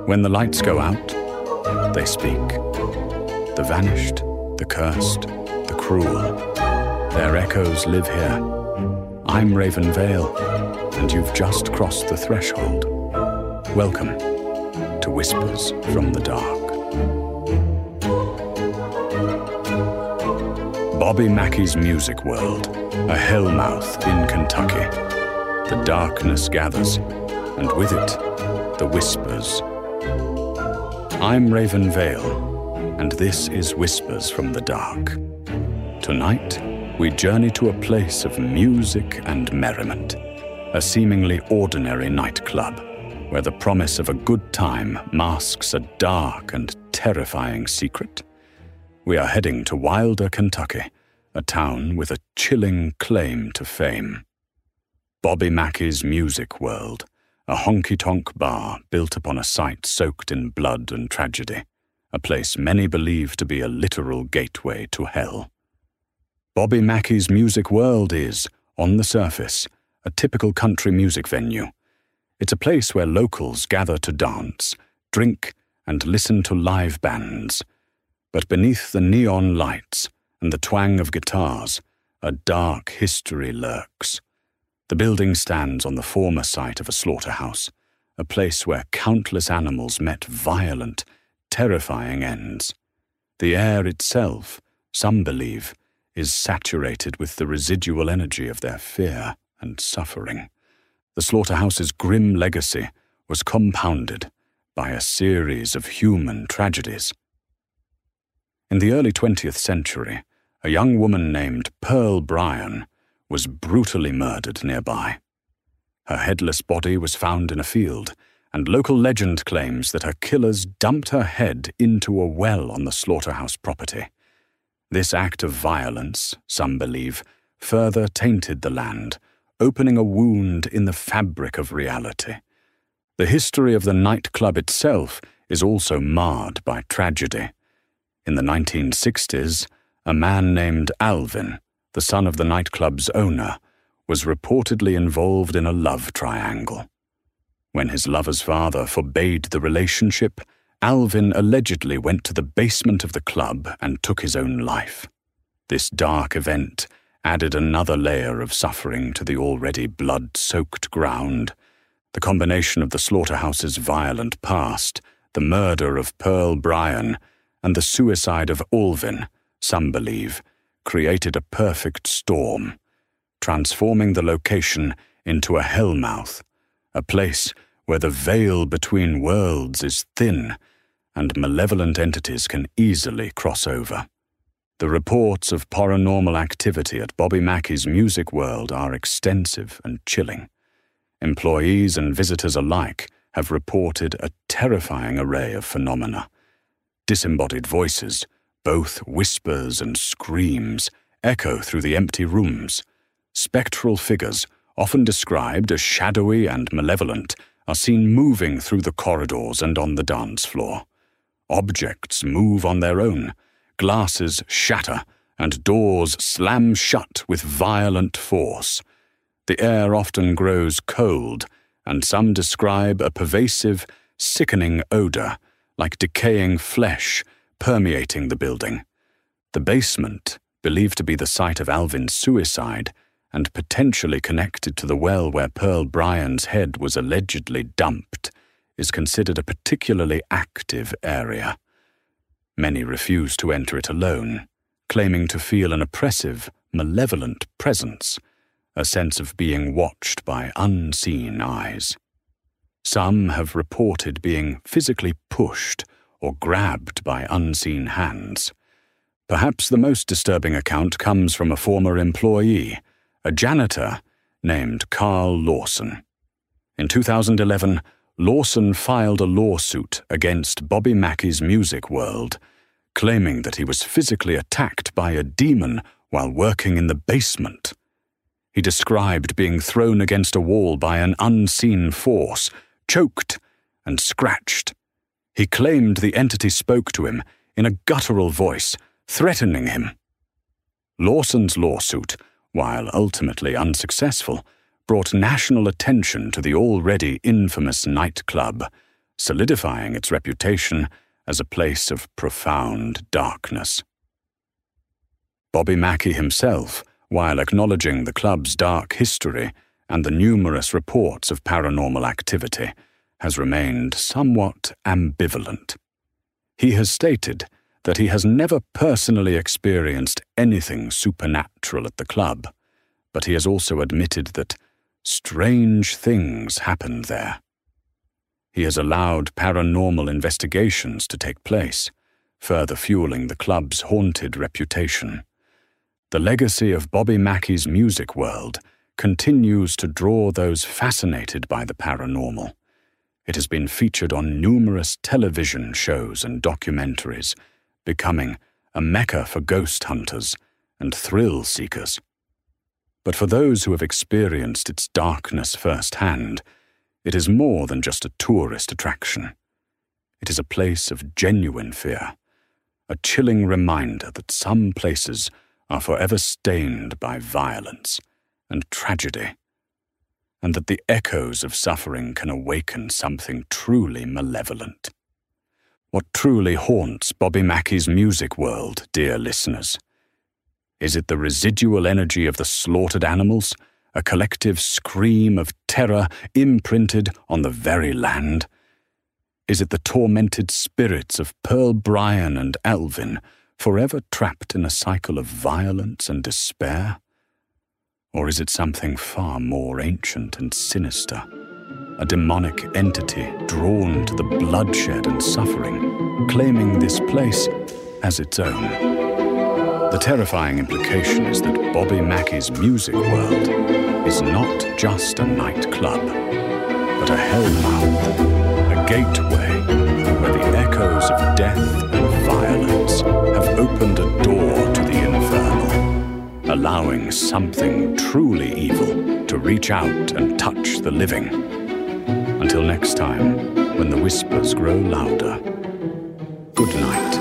When the lights go out, they speak. The vanished, the cursed, the cruel, their echoes live here. I'm Raven Vale, and you've just crossed the threshold. Welcome to Whispers from the Dark. Bobby Mackey's music world, a hellmouth in Kentucky. The darkness gathers, and with it, the whispers. I'm Raven Vale, and this is Whispers from the Dark. Tonight, we journey to a place of music and merriment, a seemingly ordinary nightclub, where the promise of a good time masks a dark and terrifying secret. We are heading to Wilder, Kentucky, a town with a chilling claim to fame. Bobby Mackey's music world, a honky-tonk bar built upon a site soaked in blood and tragedy, a place many believe to be a literal gateway to hell. Bobby Mackey's music world is, on the surface, a typical country music venue. It's a place where locals gather to dance, drink, and listen to live bands. But beneath the neon lights and the twang of guitars, a dark history lurks. The building stands on the former site of a slaughterhouse, a place where countless animals met violent, terrifying ends. The air itself, some believe, is saturated with the residual energy of their fear and suffering. The slaughterhouse's grim legacy was compounded by a series of human tragedies. In the early 20th century, a young woman named Pearl Bryan was brutally murdered nearby. Her headless body was found in a field, and local legend claims that her killers dumped her head into a well on the slaughterhouse property. This act of violence, some believe, further tainted the land, opening a wound in the fabric of reality. The history of the nightclub itself is also marred by tragedy. In the 1960s, a man named Alvin, the son of the nightclub's owner, was reportedly involved in a love triangle. When his lover's father forbade the relationship, Alvin allegedly went to the basement of the club and took his own life. This dark event added another layer of suffering to the already blood-soaked ground. The combination of the slaughterhouse's violent past, the murder of Pearl Bryan, and the suicide of Alvin, some believe, created a perfect storm, transforming the location into a hellmouth, a place where the veil between worlds is thin and malevolent entities can easily cross over. The reports of paranormal activity at Bobby Mackey's music world are extensive and chilling. Employees and visitors alike have reported a terrifying array of phenomena. Disembodied voices, both whispers and screams, echo through the empty rooms. Spectral figures, often described as shadowy and malevolent, are seen moving through the corridors and on the dance floor. Objects move on their own, glasses shatter, and doors slam shut with violent force. The air often grows cold, and some describe a pervasive, sickening odor, like decaying flesh, permeating the building. The basement, believed to be the site of Alvin's suicide, and potentially connected to the well where Pearl Bryan's head was allegedly dumped, is considered a particularly active area. Many refuse to enter it alone, claiming to feel an oppressive, malevolent presence, a sense of being watched by unseen eyes. Some have reported being physically pushed or grabbed by unseen hands. Perhaps the most disturbing account comes from a former employee, a janitor named Carl Lawson. In 2011, Lawson filed a lawsuit against Bobby Mackey's music world, claiming that he was physically attacked by a demon while working in the basement. He described being thrown against a wall by an unseen force, choked and scratched. He claimed the entity spoke to him in a guttural voice, threatening him. Lawson's lawsuit, while ultimately unsuccessful, brought national attention to the already infamous nightclub, solidifying its reputation as a place of profound darkness. Bobby Mackey himself, while acknowledging the club's dark history and the numerous reports of paranormal activity, has remained somewhat ambivalent. He has stated that he has never personally experienced anything supernatural at the club, but he has also admitted that strange things happened there. He has allowed paranormal investigations to take place, further fueling the club's haunted reputation. The legacy of Bobby Mackey's music world continues to draw those fascinated by the paranormal. It has been featured on numerous television shows and documentaries, becoming a mecca for ghost hunters and thrill seekers. But for those who have experienced its darkness firsthand, it is more than just a tourist attraction. It is a place of genuine fear, a chilling reminder that some places are forever stained by violence and tragedy, and that the echoes of suffering can awaken something truly malevolent. What truly haunts Bobby Mackey's music world, dear listeners? Is it the residual energy of the slaughtered animals, a collective scream of terror imprinted on the very land? Is it the tormented spirits of Pearl Bryan and Alvin, forever trapped in a cycle of violence and despair? Or is it something far more ancient and sinister, a demonic entity drawn to the bloodshed and suffering, claiming this place as its own? The terrifying implication is that Bobby Mackey's music world is not just a nightclub, but a hellmouth, a gateway where the echoes of death and violence have opened a door to the infernal, allowing something truly evil to reach out and touch the living. Until next time, when the whispers grow louder, good night.